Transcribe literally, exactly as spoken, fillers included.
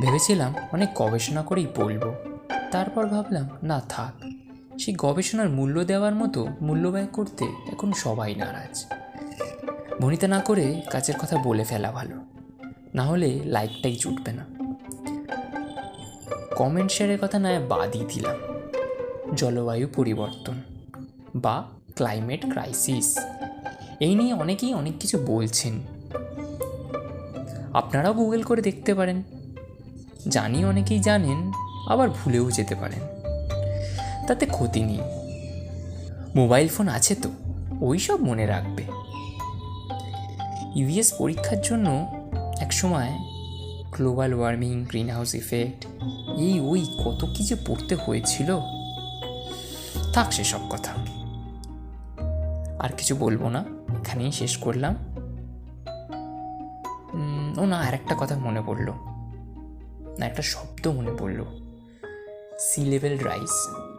ভেবেছিলাম অনেক গবেষণা করেই বলবো, তারপর ভাবলাম না থাক, সেই গবেষণার মূল্য দেওয়ার মতো মূল্য ব্যয় করতে এখন সবাই নারাজ। ভনিতা না করে কাজের কথা বলে ফেলা ভালো, না হলে লাইকটাই জুটবে না। কমেন্ট শেয়ারের কথা নয় বাদই দিলাম, জলবায়ু পরিবর্তন বা ক্লাইমেট ক্রাইসিস এই নিয়ে অনেকেই অনেক কিছু বলছেন। আপনারাও গুগল করে দেখতে পারেন। জানি অনেকেই জানেন, আবার ভুলেও যেতে পারেন, তাতে ক্ষতি নেই। মোবাইল ফোন আছে তো, ওই সব মনে রাখবে। ইউএস পরীক্ষার জন্য এক সময় global warming, greenhouse effect, এই ওই কত কি যে পড়তে হয়েছিল। থাক সেসব কথা, আর কিছু বলবো না, এখানেই শেষ করলাম। ও না, আর একটা কথা মনে পড়লো, না একটা শব্দ মনে পড়লো, সি লেভেল রাইজ।